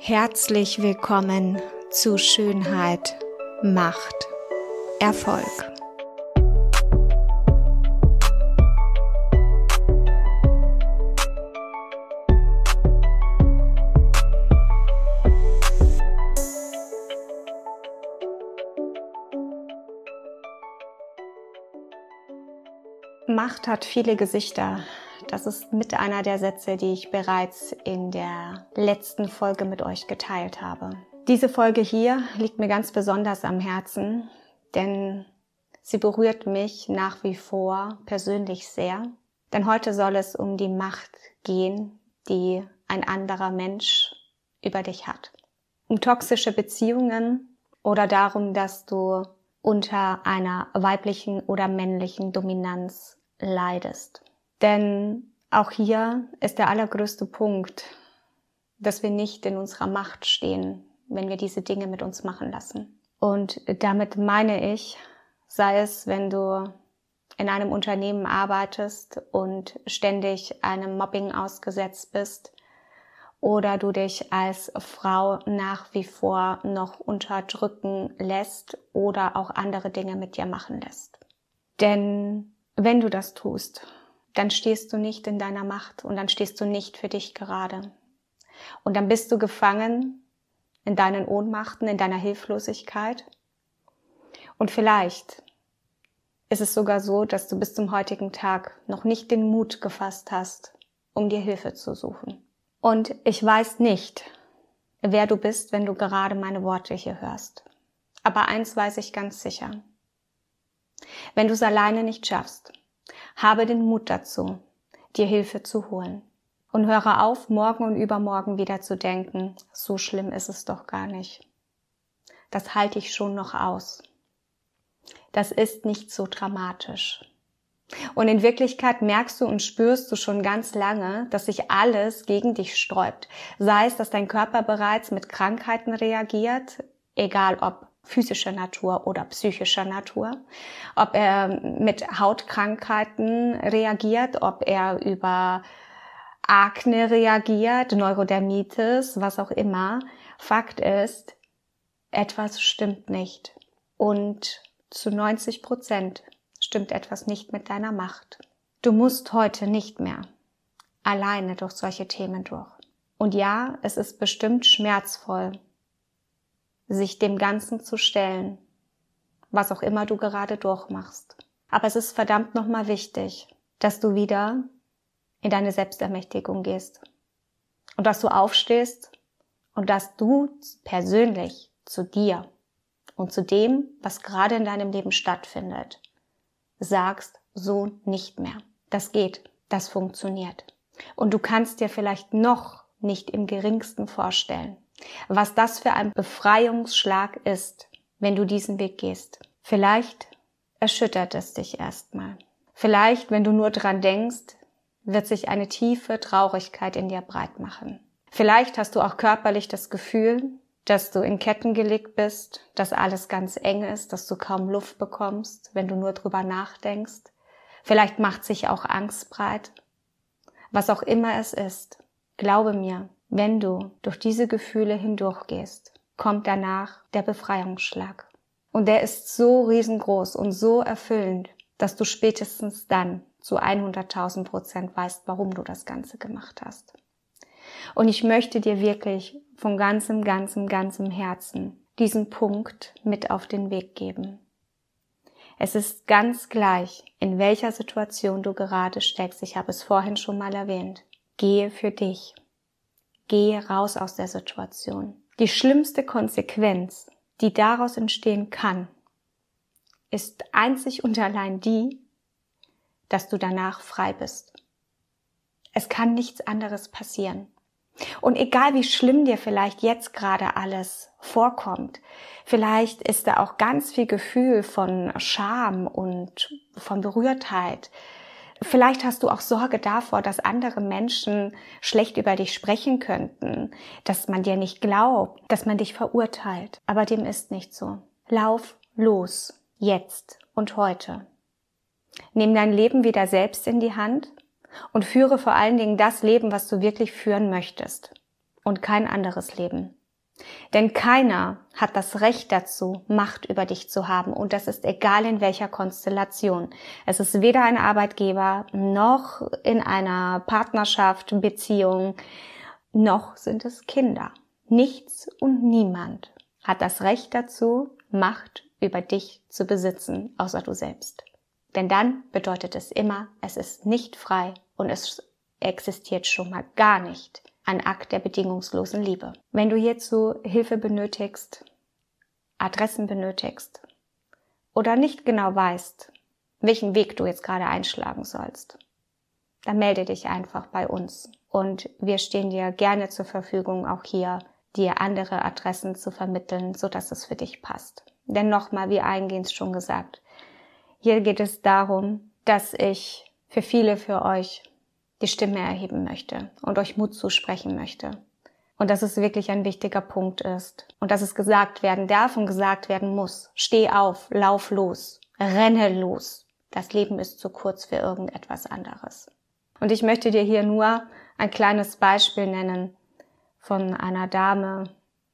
Herzlich willkommen zu Schönheit, Macht, Erfolg. Macht hat viele Gesichter. Das ist mit einer der Sätze, die ich bereits in der letzten Folge mit euch geteilt habe. Diese Folge hier liegt mir ganz besonders am Herzen, denn sie berührt mich nach wie vor persönlich sehr. Denn heute soll es um die Macht gehen, die ein anderer Mensch über dich hat. Um toxische Beziehungen oder darum, dass du unter einer weiblichen oder männlichen Dominanz leidest. Denn auch hier ist der allergrößte Punkt, dass wir nicht in unserer Macht stehen, wenn wir diese Dinge mit uns machen lassen. Und damit meine ich, sei es, wenn du in einem Unternehmen arbeitest und ständig einem Mobbing ausgesetzt bist oder du dich als Frau nach wie vor noch unterdrücken lässt oder auch andere Dinge mit dir machen lässt. Denn wenn du das tust, dann stehst du nicht in deiner Macht und dann stehst du nicht für dich gerade. Und dann bist du gefangen in deinen Ohnmachten, in deiner Hilflosigkeit. Und vielleicht ist es sogar so, dass du bis zum heutigen Tag noch nicht den Mut gefasst hast, um dir Hilfe zu suchen. Und ich weiß nicht, wer du bist, wenn du gerade meine Worte hier hörst. Aber eins weiß ich ganz sicher. Wenn du es alleine nicht schaffst, habe den Mut dazu, dir Hilfe zu holen. Und höre auf, morgen und übermorgen wieder zu denken, so schlimm ist es doch gar nicht. Das halte ich schon noch aus. Das ist nicht so dramatisch. Und in Wirklichkeit merkst du und spürst du schon ganz lange, dass sich alles gegen dich sträubt. Sei es, dass dein Körper bereits mit Krankheiten reagiert, egal ob physischer Natur oder psychischer Natur, ob er mit Hautkrankheiten reagiert, ob er über Akne reagiert, Neurodermitis, was auch immer. Fakt ist, etwas stimmt nicht. Und zu 90% stimmt etwas nicht mit deiner Macht. Du musst heute nicht mehr alleine durch solche Themen durch. Und ja, es ist bestimmt schmerzvoll, sich dem Ganzen zu stellen, was auch immer du gerade durchmachst. Aber es ist verdammt nochmal wichtig, dass du wieder in deine Selbstermächtigung gehst und dass du aufstehst und dass du persönlich zu dir und zu dem, was gerade in deinem Leben stattfindet, sagst, so nicht mehr. Das geht, das funktioniert. Und du kannst dir vielleicht noch nicht im geringsten vorstellen, was das für ein Befreiungsschlag ist, wenn du diesen Weg gehst. Vielleicht erschüttert es dich erstmal. Vielleicht, wenn du nur dran denkst, wird sich eine tiefe Traurigkeit in dir breit machen. Vielleicht hast du auch körperlich das Gefühl, dass du in Ketten gelegt bist, dass alles ganz eng ist, dass du kaum Luft bekommst, wenn du nur drüber nachdenkst. Vielleicht macht sich auch Angst breit. Was auch immer es ist, glaube mir, wenn du durch diese Gefühle hindurchgehst, kommt danach der Befreiungsschlag. Und der ist so riesengroß und so erfüllend, dass du spätestens dann zu 100.000% weißt, warum du das Ganze gemacht hast. Und ich möchte dir wirklich von ganzem Herzen diesen Punkt mit auf den Weg geben. Es ist ganz gleich, in welcher Situation du gerade steckst. Ich habe es vorhin schon mal erwähnt. Gehe für dich. Gehe raus aus der Situation. Die schlimmste Konsequenz, die daraus entstehen kann, ist einzig und allein die, dass du danach frei bist. Es kann nichts anderes passieren. Und egal wie schlimm dir vielleicht jetzt gerade alles vorkommt, vielleicht ist da auch ganz viel Gefühl von Scham und von Berührtheit. Vielleicht hast du auch Sorge davor, dass andere Menschen schlecht über dich sprechen könnten, dass man dir nicht glaubt, dass man dich verurteilt. Aber dem ist nicht so. Lauf los, jetzt und heute. Nimm dein Leben wieder selbst in die Hand und führe vor allen Dingen das Leben, was du wirklich führen möchtest. und kein anderes Leben. Denn keiner hat das Recht dazu, Macht über dich zu haben. Und das ist egal in welcher Konstellation. Es ist weder ein Arbeitgeber, noch in einer Partnerschaft, Beziehung, noch sind es Kinder. Nichts und niemand hat das Recht dazu, Macht über dich zu besitzen, außer du selbst. Denn dann bedeutet es immer, es ist nicht frei und es existiert schon mal gar nicht ein Akt der bedingungslosen Liebe. Wenn du hierzu Hilfe benötigst, Adressen benötigst oder nicht genau weißt, welchen Weg du jetzt gerade einschlagen sollst, dann melde dich einfach bei uns und wir stehen dir gerne zur Verfügung, auch hier dir andere Adressen zu vermitteln, sodass es für dich passt. Denn nochmal, wie eingehend schon gesagt, hier geht es darum, dass ich für viele für euch die Stimme erheben möchte und euch Mut zusprechen möchte. Und dass es wirklich ein wichtiger Punkt ist. Und dass es gesagt werden darf und gesagt werden muss. Steh auf, lauf los, renne los. Das Leben ist zu kurz für irgendetwas anderes. Und ich möchte dir hier nur ein kleines Beispiel nennen von einer Dame,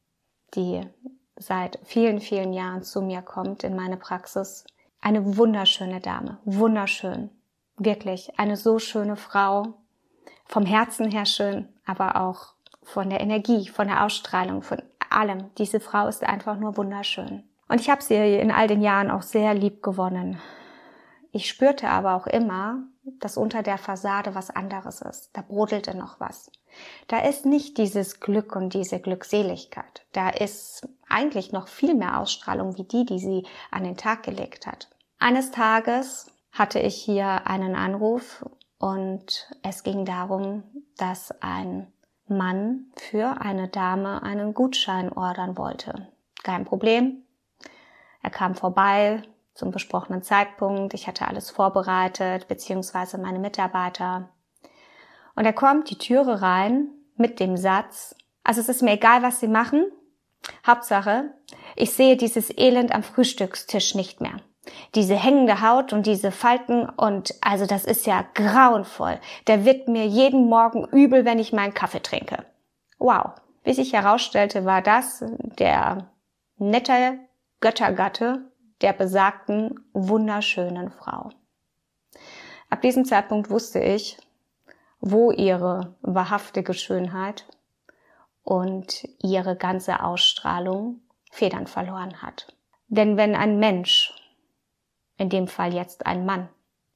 die seit vielen, vielen Jahren zu mir kommt in meine Praxis. Eine wunderschöne Dame, wunderschön. Wirklich eine so schöne Frau, vom Herzen her schön, aber auch von der Energie, von der Ausstrahlung, von allem. Diese Frau ist einfach nur wunderschön. Und ich habe sie in all den Jahren auch sehr lieb gewonnen. Ich spürte aber auch immer, dass unter der Fassade was anderes ist. Da brodelte noch was. Da ist nicht dieses Glück und diese Glückseligkeit. Da ist eigentlich noch viel mehr Ausstrahlung wie die sie an den Tag gelegt hat. Eines Tages hatte ich hier einen Anruf und es ging darum, dass ein Mann für eine Dame einen Gutschein ordern wollte. Kein Problem. Er kam vorbei zum besprochenen Zeitpunkt. Ich hatte alles vorbereitet, beziehungsweise meine Mitarbeiter. Und er kommt die Türe rein mit dem Satz, also es ist mir egal, was Sie machen. Hauptsache, ich sehe dieses Elend am Frühstückstisch nicht mehr. Diese hängende Haut und diese Falten und also das ist ja grauenvoll. Der wird mir jeden Morgen übel, wenn ich meinen Kaffee trinke. Wow. Wie sich herausstellte, war das der nette Göttergatte der besagten wunderschönen Frau. Ab diesem Zeitpunkt wusste ich, wo ihre wahrhaftige Schönheit und ihre ganze Ausstrahlung Federn verloren hat. Denn wenn ein Mensch, in dem Fall jetzt ein Mann,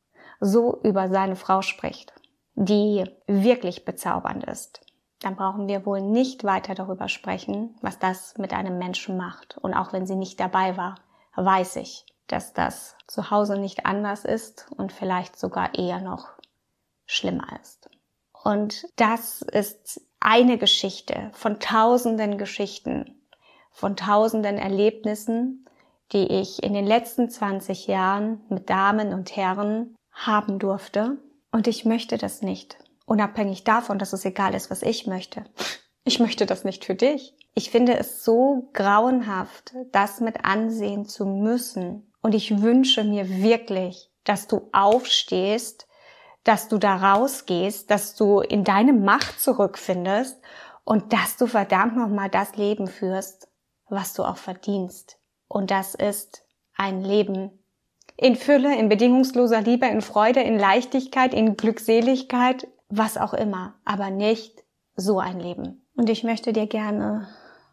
so über seine Frau spricht, die wirklich bezaubernd ist, dann brauchen wir wohl nicht weiter darüber sprechen, was das mit einem Menschen macht. Und auch wenn sie nicht dabei war, weiß ich, dass das zu Hause nicht anders ist und vielleicht sogar eher noch schlimmer ist. Und das ist eine Geschichte von tausenden Geschichten, von tausenden Erlebnissen, die ich in den letzten 20 Jahren mit Damen und Herren haben durfte. Und ich möchte das nicht. Unabhängig davon, dass es egal ist, was ich möchte. Ich möchte das nicht für dich. Ich finde es so grauenhaft, das mit ansehen zu müssen. Und ich wünsche mir wirklich, dass du aufstehst, dass du da rausgehst, dass du in deine Macht zurückfindest und dass du verdammt nochmal das Leben führst, was du auch verdienst. Und das ist ein Leben in Fülle, in bedingungsloser Liebe, in Freude, in Leichtigkeit, in Glückseligkeit, was auch immer, aber nicht so ein Leben. Und ich möchte dir gerne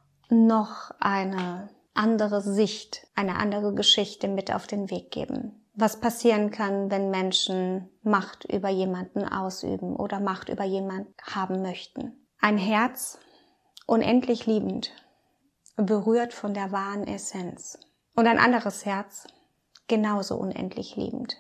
noch eine andere Sicht, eine andere Geschichte mit auf den Weg geben. Was passieren kann, wenn Menschen Macht über jemanden ausüben oder Macht über jemanden haben möchten. Ein Herz, unendlich liebend, berührt von der wahren Essenz. Und ein anderes Herz, genauso unendlich liebend.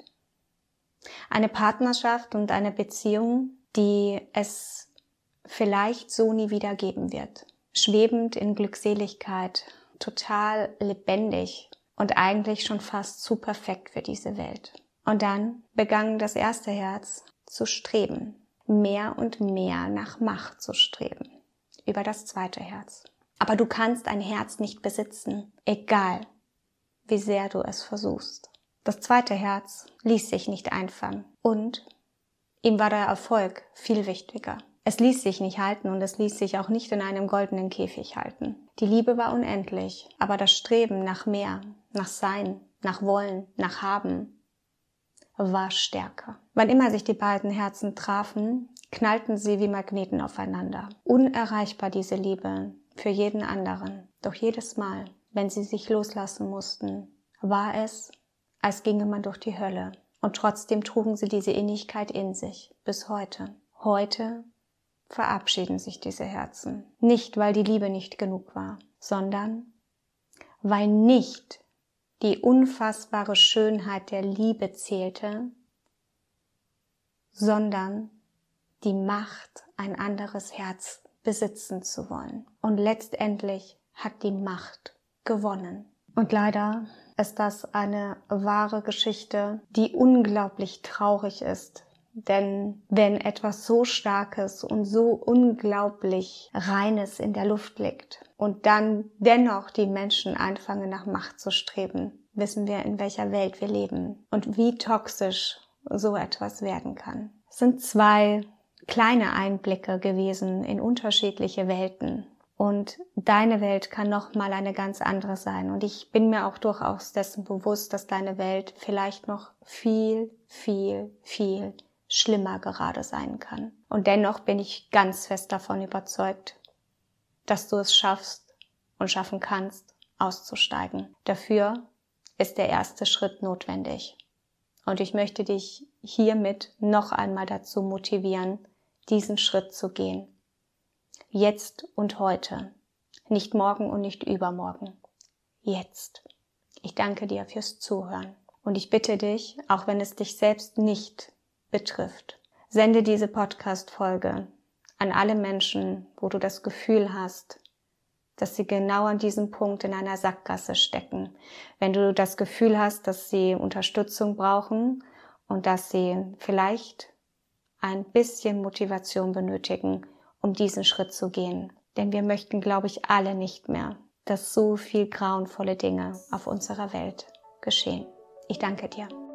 Eine Partnerschaft und eine Beziehung, die es vielleicht so nie wieder geben wird. Schwebend in Glückseligkeit, total lebendig und eigentlich schon fast zu perfekt für diese Welt. Und dann begann das erste Herz zu streben, mehr und mehr nach Macht zu streben, über das zweite Herz. Aber du kannst ein Herz nicht besitzen, egal wie sehr du es versuchst. Das zweite Herz ließ sich nicht einfangen und ihm war der Erfolg viel wichtiger. Es ließ sich nicht halten und es ließ sich auch nicht in einem goldenen Käfig halten. Die Liebe war unendlich, aber das Streben nach mehr, nach Sein, nach Wollen, nach Haben war stärker. Wann immer sich die beiden Herzen trafen, knallten sie wie Magneten aufeinander. Unerreichbar diese Liebe für jeden anderen. Doch jedes Mal, wenn sie sich loslassen mussten, war es, als ginge man durch die Hölle. Und trotzdem trugen sie diese Innigkeit in sich, bis heute. Heute verabschieden sich diese Herzen. Nicht, weil die Liebe nicht genug war, sondern weil nicht die unfassbare Schönheit der Liebe zählte, sondern die Macht, ein anderes Herz besitzen zu wollen. Und letztendlich hat die Macht gewonnen. Und leider ist das eine wahre Geschichte, die unglaublich traurig ist. Denn wenn etwas so Starkes und so unglaublich Reines in der Luft liegt und dann dennoch die Menschen anfangen nach Macht zu streben, wissen wir, in welcher Welt wir leben und wie toxisch so etwas werden kann. Es sind 2 kleine Einblicke gewesen in unterschiedliche Welten. Und deine Welt kann nochmal eine ganz andere sein. Und ich bin mir auch durchaus dessen bewusst, dass deine Welt vielleicht noch viel, viel, viel schlimmer gerade sein kann. Und dennoch bin ich ganz fest davon überzeugt, dass du es schaffst und schaffen kannst, auszusteigen. Dafür ist der erste Schritt notwendig. Und ich möchte dich hiermit noch einmal dazu motivieren, diesen Schritt zu gehen. Jetzt und heute. Nicht morgen und nicht übermorgen. Jetzt. Ich danke dir fürs Zuhören. Und ich bitte dich, auch wenn es dich selbst nicht betrifft, sende diese Podcast-Folge an alle Menschen, wo du das Gefühl hast, dass sie genau an diesem Punkt in einer Sackgasse stecken. Wenn du das Gefühl hast, dass sie Unterstützung brauchen und dass sie vielleicht ein bisschen Motivation benötigen, um diesen Schritt zu gehen. Denn wir möchten, glaube ich, alle nicht mehr, dass so viel grauenvolle Dinge auf unserer Welt geschehen. Ich danke dir.